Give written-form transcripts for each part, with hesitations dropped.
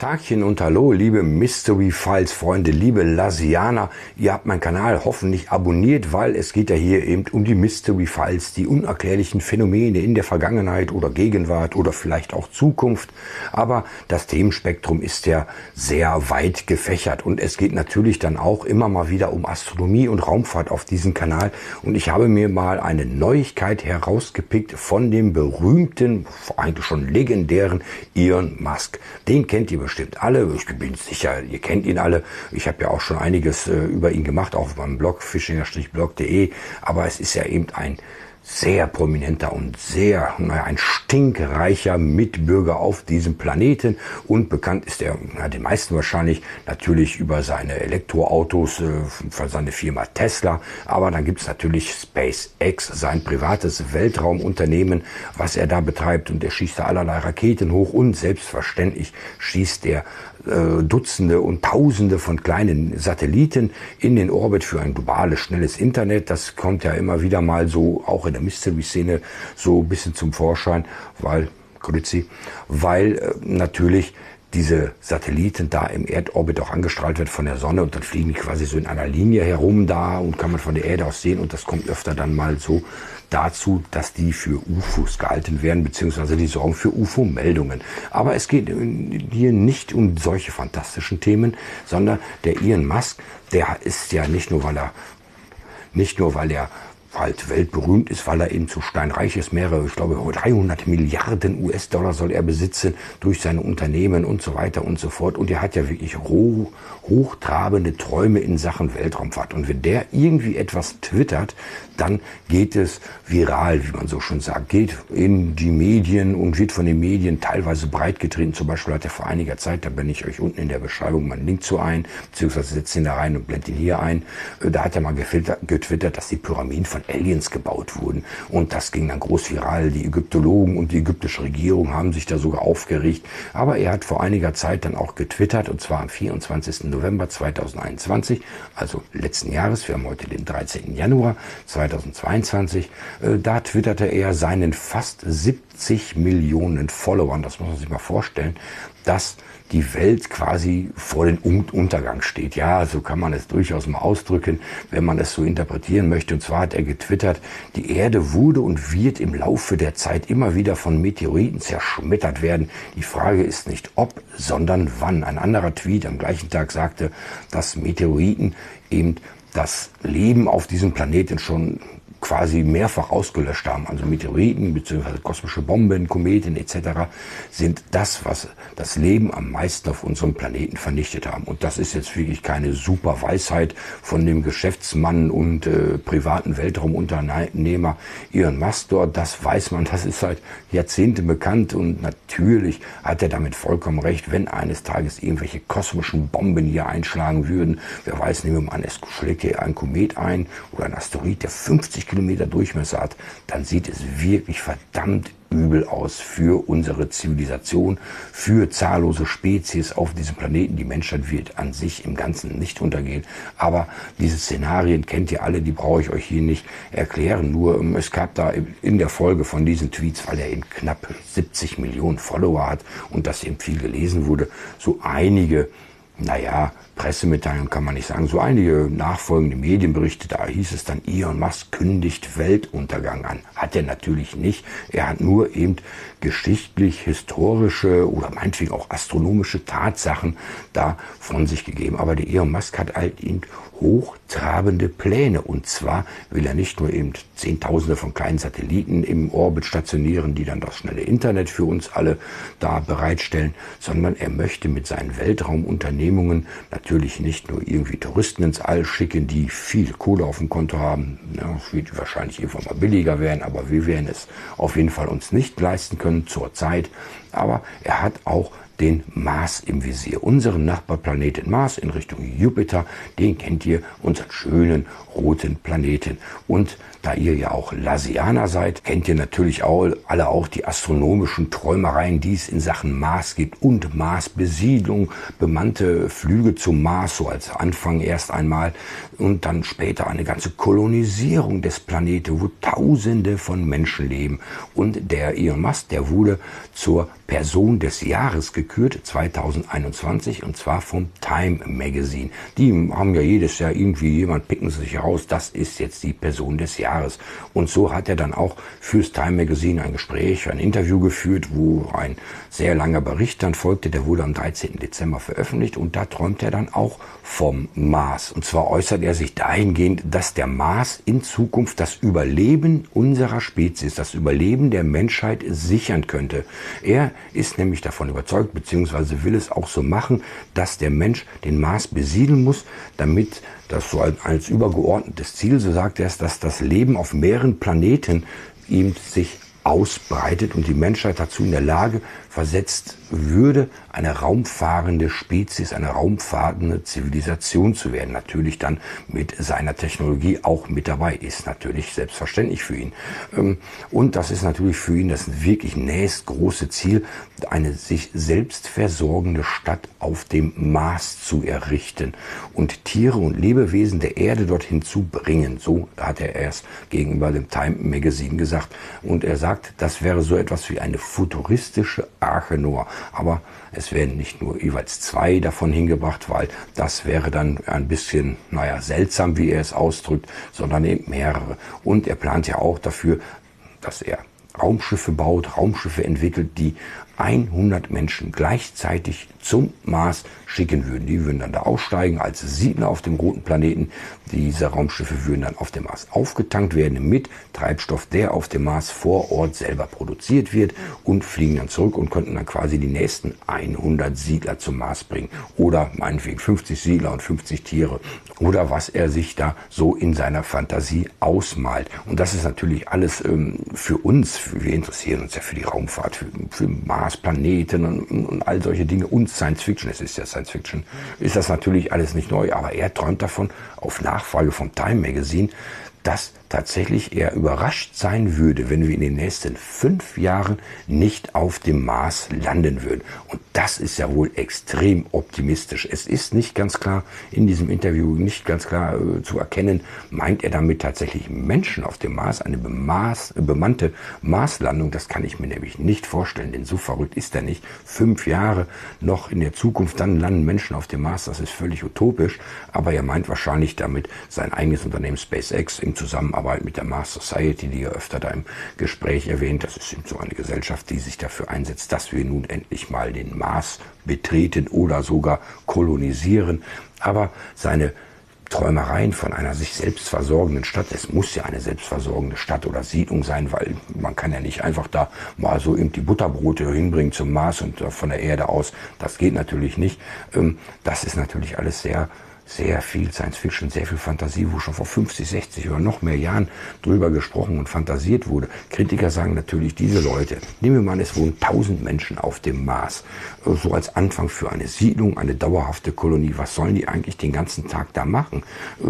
Tagchen und hallo, liebe Mystery Files Freunde, liebe Lasianer. Ihr habt meinen Kanal hoffentlich abonniert, weil es geht ja hier eben um die Mystery Files, die unerklärlichen Phänomene in der Vergangenheit oder Gegenwart oder vielleicht auch Zukunft. Aber das Themenspektrum ist ja sehr weit gefächert und es geht natürlich dann auch immer mal wieder um Astronomie und Raumfahrt auf diesem Kanal. Und ich habe mir mal eine Neuigkeit herausgepickt von dem berühmten, eigentlich schon legendären Elon Musk. Den kennt ihr bestimmt alle. Ich bin sicher, ihr kennt ihn alle. Ich habe ja auch schon einiges über ihn gemacht, auch auf meinem Blog fischinger-blog.de. Aber es ist ja eben ein sehr prominenter und ein stinkreicher Mitbürger auf diesem Planeten. Und bekannt ist er den meisten wahrscheinlich natürlich über seine Elektroautos von seiner Firma Tesla. Aber dann gibt es natürlich SpaceX, sein privates Weltraumunternehmen, was er da betreibt. Und er schießt da allerlei Raketen hoch und selbstverständlich schießt er Dutzende und Tausende von kleinen Satelliten in den Orbit für ein globales, schnelles Internet. Das kommt ja immer wieder mal so, auch in der Mystery-Szene, so ein bisschen zum Vorschein, weil natürlich diese Satelliten da im Erdorbit auch angestrahlt wird von der Sonne und dann fliegen die quasi so in einer Linie herum da und kann man von der Erde aus sehen und das kommt öfter dann mal so dazu, dass die für UFOs gehalten werden, beziehungsweise die sorgen für UFO-Meldungen. Aber es geht hier nicht um solche fantastischen Themen, sondern der Elon Musk, der ist ja nicht nur, weil er halt weltberühmt ist, weil er eben zu steinreich ist, ich glaube 300 Milliarden US-Dollar soll er besitzen durch seine Unternehmen und so weiter und so fort. Und er hat ja wirklich hochtrabende Träume in Sachen Weltraumfahrt. Und wenn der irgendwie etwas twittert, dann geht es viral, wie man so schon sagt, geht in die Medien und wird von den Medien teilweise breitgetreten. Zum Beispiel hat er vor einiger Zeit, da blende ich euch unten in der Beschreibung mal einen Link zu ein, beziehungsweise setze ihn da rein und blende ihn hier ein. Da hat er mal getwittert, dass die Pyramiden von Aliens gebaut wurden. Und das ging dann groß viral. Die Ägyptologen und die ägyptische Regierung haben sich da sogar aufgeregt. Aber er hat vor einiger Zeit dann auch getwittert, und zwar am 24. November 2021, also letzten Jahres. Wir haben heute den 13. Januar 2022. Da twitterte er seinen fast 70 Millionen Followern, das muss man sich mal vorstellen, dass die Welt quasi vor dem Untergang steht. Ja, so kann man es durchaus mal ausdrücken, wenn man es so interpretieren möchte. Und zwar hat er getwittert, die Erde wurde und wird im Laufe der Zeit immer wieder von Meteoriten zerschmettert werden. Die Frage ist nicht ob, sondern wann. Ein anderer Tweet am gleichen Tag sagte, dass Meteoriten eben das Leben auf diesem Planeten schon quasi mehrfach ausgelöscht haben. Also Meteoriten bzw. kosmische Bomben, Kometen etc. sind das, was das Leben am meisten auf unserem Planeten vernichtet haben. Und das ist jetzt wirklich keine super Weisheit von dem Geschäftsmann und privaten Weltraumunternehmer Elon Musk dort. Das weiß man, das ist seit Jahrzehnten bekannt und natürlich hat er damit vollkommen recht, wenn eines Tages irgendwelche kosmischen Bomben hier einschlagen würden. Wer weiß, nehmen wir mal an, es schlägt hier ein Komet ein oder ein Asteroid, der 50 Kilometer Durchmesser hat, dann sieht es wirklich verdammt übel aus für unsere Zivilisation, für zahllose Spezies auf diesem Planeten. Die Menschheit wird an sich im Ganzen nicht untergehen. Aber diese Szenarien kennt ihr alle, die brauche ich euch hier nicht erklären. Nur es gab da in der Folge von diesen Tweets, weil er eben knapp 70 Millionen Follower hat und das eben viel gelesen wurde, so einige Pressemitteilungen kann man nicht sagen, so einige nachfolgende Medienberichte, da hieß es dann, Elon Musk kündigt Weltuntergang an. Hat er natürlich nicht. Er hat nur eben geschichtlich, historische oder meinetwegen auch astronomische Tatsachen da von sich gegeben. Aber der Elon Musk hat halt eben hochtrabende Pläne. Und zwar will er nicht nur eben Zehntausende von kleinen Satelliten im Orbit stationieren, die dann das schnelle Internet für uns alle da bereitstellen, sondern er möchte mit seinen Weltraumunternehmungen natürlich nicht nur irgendwie Touristen ins All schicken, die viel Kohle auf dem Konto haben. Ja, es wird wahrscheinlich irgendwann mal billiger werden, aber wir werden es auf jeden Fall uns nicht leisten können zurzeit. Aber er hat auch den Mars im Visier. Unseren Nachbarplaneten Mars in Richtung Jupiter, den kennt ihr, unseren schönen roten Planeten. Und da ihr ja auch Lasianer seid, kennt ihr natürlich alle auch die astronomischen Träumereien, die es in Sachen Mars gibt und Marsbesiedlung, bemannte Flüge zum Mars, so als Anfang erst einmal und dann später eine ganze Kolonisierung des Planeten, wo Tausende von Menschen leben. Und der Elon Musk, der wurde zur Person des Jahres gekürt gekürt 2021 und zwar vom Time Magazine. Die haben ja jedes Jahr irgendwie jemand, picken sie sich heraus, das ist jetzt die Person des Jahres. Und so hat er dann auch fürs Time Magazine ein Gespräch, ein Interview geführt, wo ein sehr langer Bericht dann folgte, der wurde am 13. Dezember veröffentlicht und da träumt er dann auch vom Mars. Und zwar äußert er sich dahingehend, dass der Mars in Zukunft das Überleben unserer Spezies, das Überleben der Menschheit sichern könnte. Er ist nämlich davon überzeugt, beziehungsweise will es auch so machen, dass der Mensch den Mars besiedeln muss, damit das so als übergeordnetes Ziel, so sagt er es, dass das Leben auf mehreren Planeten ihm sich ausbreitet und die Menschheit dazu in der Lage versetzt würde, eine raumfahrende Spezies, eine raumfahrende Zivilisation zu werden. Natürlich dann mit seiner Technologie auch mit dabei, ist natürlich selbstverständlich für ihn. Und das ist natürlich für ihn das wirklich nächstgroße Ziel, eine sich selbst versorgende Stadt auf dem Mars zu errichten und Tiere und Lebewesen der Erde dorthin zu bringen. So hat er erst gegenüber dem Time Magazine gesagt. Und er sagt, das wäre so etwas wie eine futuristische Arche Noah. Aber es werden nicht nur jeweils 2 davon hingebracht, weil das wäre dann ein bisschen, seltsam, wie er es ausdrückt, sondern eben mehrere. Und er plant ja auch dafür, dass er Raumschiffe baut, Raumschiffe entwickelt, die 100 Menschen gleichzeitig zum Mars schicken würden. Die würden dann da aussteigen als Siedler auf dem roten Planeten. Diese Raumschiffe würden dann auf dem Mars aufgetankt werden mit Treibstoff, der auf dem Mars vor Ort selber produziert wird und fliegen dann zurück und könnten dann quasi die nächsten 100 Siedler zum Mars bringen. Oder meinetwegen 50 Siedler und 50 Tiere. Oder was er sich da so in seiner Fantasie ausmalt. Und das ist natürlich alles für uns, wir interessieren uns ja für die Raumfahrt, für Mars, Planeten und all solche Dinge und Science Fiction. Es ist ja Science Fiction, ist das natürlich alles nicht neu, aber er träumt davon, auf Nachfrage vom Time Magazine, dass tatsächlich er überrascht sein würde, wenn wir in den nächsten 5 Jahren nicht auf dem Mars landen würden. Und das ist ja wohl extrem optimistisch. Es ist nicht ganz klar, in diesem Interview nicht ganz klar zu erkennen, meint er damit tatsächlich Menschen auf dem Mars, eine bemannte Marslandung. Das kann ich mir nämlich nicht vorstellen, denn so verrückt ist er nicht. 5 Jahre noch in der Zukunft, dann landen Menschen auf dem Mars, das ist völlig utopisch. Aber er meint wahrscheinlich damit sein eigenes Unternehmen SpaceX in Zusammenarbeit mit der Mars Society, die er öfter da im Gespräch erwähnt. Das ist eben so eine Gesellschaft, die sich dafür einsetzt, dass wir nun endlich mal den Mars betreten oder sogar kolonisieren. Aber seine Träumereien von einer sich selbst versorgenden Stadt, es muss ja eine selbstversorgende Stadt oder Siedlung sein, weil man kann ja nicht einfach da mal so eben die Butterbrote hinbringen zum Mars und von der Erde aus, das geht natürlich nicht. Das ist natürlich alles sehr viel Science Fiction, sehr viel Fantasie, wo schon vor 50, 60 oder noch mehr Jahren drüber gesprochen und fantasiert wurde. Kritiker sagen natürlich, diese Leute, nehmen wir mal, es wohnen 1000 Menschen auf dem Mars, so als Anfang für eine Siedlung, eine dauerhafte Kolonie. Was sollen die eigentlich den ganzen Tag da machen?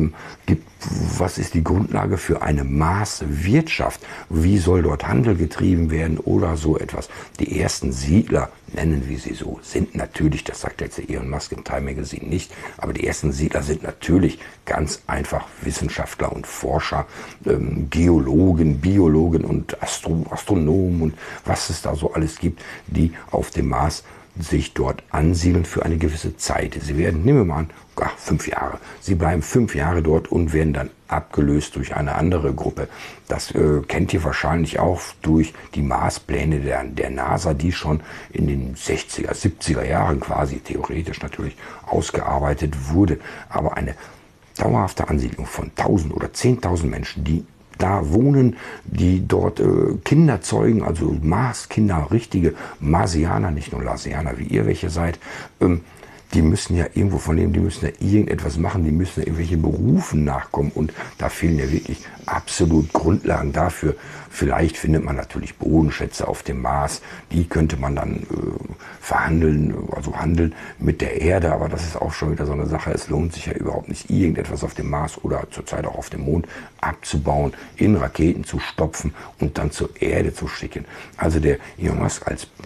Was ist die Grundlage für eine Marswirtschaft? Wie soll dort Handel getrieben werden oder so etwas? Die ersten Siedler, nennen wir sie so, sind natürlich, das sagt jetzt Elon Musk im Time Magazine nicht, aber die ersten Siedler sind natürlich ganz einfach Wissenschaftler und Forscher, Geologen, Biologen und Astronomen und was es da so alles gibt, die auf dem Mars sich dort ansiedeln für eine gewisse Zeit. Sie werden, nehmen wir mal an, 5 Jahre. Sie bleiben 5 Jahre dort und werden dann abgelöst durch eine andere Gruppe. Das kennt ihr wahrscheinlich auch durch die Marspläne der NASA, die schon in den 60er, 70er Jahren quasi theoretisch natürlich ausgearbeitet wurde. Aber eine dauerhafte Ansiedlung von 1000 oder 10.000 Menschen, die da wohnen, die dort Kinder zeugen, also Marskinder, richtige Marsianer, nicht nur Larsianer, wie ihr welche seid, die müssen ja irgendwo von leben, die müssen ja irgendetwas machen, die müssen ja irgendwelche Berufen nachkommen und da fehlen ja wirklich absolut Grundlagen dafür. Vielleicht findet man natürlich Bodenschätze auf dem Mars, die könnte man dann verhandeln, also handeln mit der Erde, aber das ist auch schon wieder so eine Sache. Es lohnt sich ja überhaupt nicht, irgendetwas auf dem Mars oder zurzeit auch auf dem Mond abzubauen, in Raketen zu stopfen und dann zur Erde zu schicken. Also der Elon Musk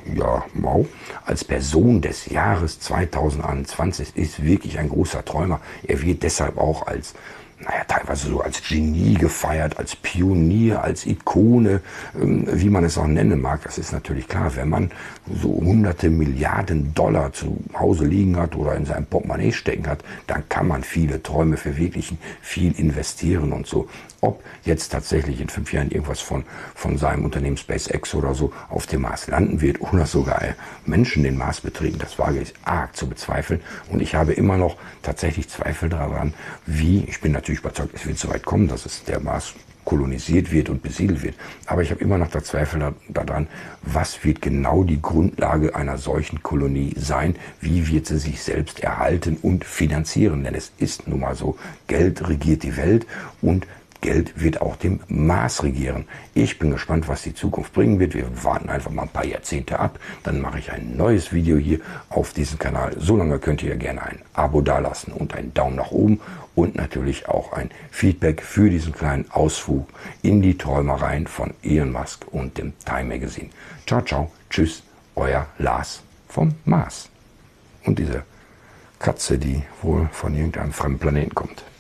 als Person des Jahres 2021 ist wirklich ein großer Träumer. Er wird deshalb auch als naja, teilweise so als Genie gefeiert, als Pionier, als Ikone, wie man es auch nennen mag. Das ist natürlich klar, wenn man so hunderte Milliarden Dollar zu Hause liegen hat oder in seinem Portemonnaie stecken hat, dann kann man viele Träume verwirklichen, viel investieren und so. Ob jetzt tatsächlich in 5 Jahren irgendwas von seinem Unternehmen SpaceX oder so auf dem Mars landen wird oder sogar Menschen den Mars betreten, das wage ich arg zu bezweifeln. Und ich habe immer noch tatsächlich Zweifel daran, ich bin natürlich überzeugt, es wird so weit kommen, dass es der Mars kolonisiert wird und besiedelt wird. Aber ich habe immer noch Zweifel daran, was wird genau die Grundlage einer solchen Kolonie sein? Wie wird sie sich selbst erhalten und finanzieren? Denn es ist nun mal so, Geld regiert die Welt und Geld wird auch dem Mars regieren. Ich bin gespannt, was die Zukunft bringen wird. Wir warten einfach mal ein paar Jahrzehnte ab. Dann mache ich ein neues Video hier auf diesem Kanal. Solange könnt ihr gerne ein Abo dalassen und einen Daumen nach oben und natürlich auch ein Feedback für diesen kleinen Ausflug in die Träumereien von Elon Musk und dem Time Magazine. Ciao, ciao, tschüss, euer Lars vom Mars. Und diese Katze, die wohl von irgendeinem fremden Planeten kommt.